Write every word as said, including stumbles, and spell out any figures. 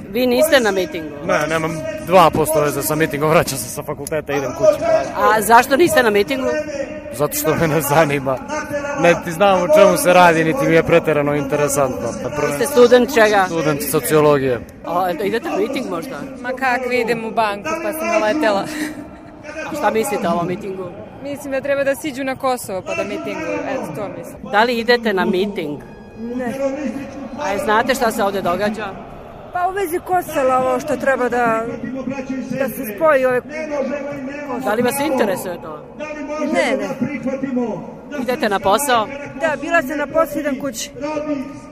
Vi niste na mitingu? Ne, nemam dva posto veze sa mitingom, vraćam se sa fakulteta, idem kući. A zašto niste na mitingu? Zato što me ne zanima. Ne ti znam o čemu se radi, niti mi je preterano interesantno. Vi ste student čega? Student sociologije. A, idete na miting možda? Ma kakvi, idem u banku pa sam naletela. A šta mislite o ovom mitingu? Mislim da treba da siđu na Kosovo pa da mitinguju, eto to mislim. Da li idete na miting? Ne. A znate šta se ovde događa? Pa u vezi Kosova ovo što treba da, da se spoji ove... Da li vas interesuje to? Ne, ne. Idete na posao? Da, bila sam na posao, idem kući.